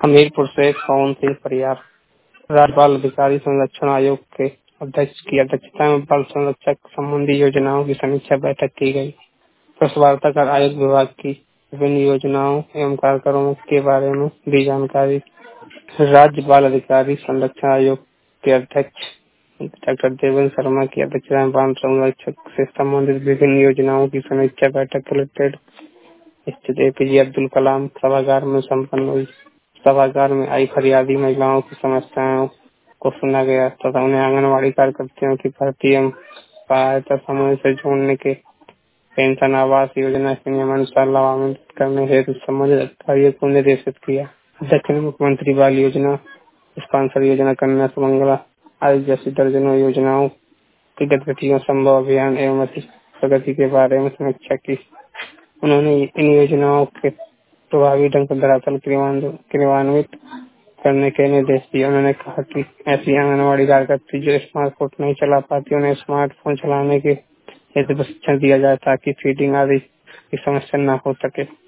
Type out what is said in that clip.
हमीरपुर से पवन सिंह परियार। राज्य बाल अधिकारी संरक्षण आयोग के अध्यक्ष की अध्यक्षता में बाल संरक्षक संबंधी योजनाओं की समीक्षा बैठक की गई। प्रेस वार्ता कर आयोग विभाग की विभिन्न योजनाओं एवं कार्यक्रमों के बारे में दी जानकारी। राज्य बाल अधिकारी संरक्षण आयोग के अध्यक्ष डॉक्टर देवेंद्र शर्मा की अध्यक्षता में बाल संरक्षक से संबंधित विभिन्न योजनाओं की समीक्षा बैठक कलेक्टेड स्थित एपीजे अब्दुल कलाम सभागार में संपन्न हुई। सभागार में आई फरियादी महिलाओं की समस्याओं को सुना गया तथा उन्हें आंगनबाड़ी कार्यकर्तियों की भर्ती एवं सहायता समूह से जोड़ने के पेंशन आवास योजना के नियमानुसार लाभान्वित करने हेतु संबंधित अधिकारियों को निर्देशित किया। अध्यक्ष ने मुख्यमंत्री बाल योजना, स्पॉन्सर योजना, कन्या सुमंगला आदि जैसी दर्जनों योजनाओं की गतिविधियों, संभव अभियान एवं उसकी प्रगति के बारे में समीक्षा की। उन्होंने इन योजनाओं के प्रभावी ढंग से धरातल क्रियान्वित करने के निर्देश दिए। उन्होंने कहा कि ऐसी आंगनबाड़ी कार्यकर्ती जो स्मार्टफोन नहीं चला पाती, उन्हें स्मार्टफोन चलाने के हेतु प्रशिक्षण दिया जाए ताकि फीडिंग आदि की समस्या न हो सके।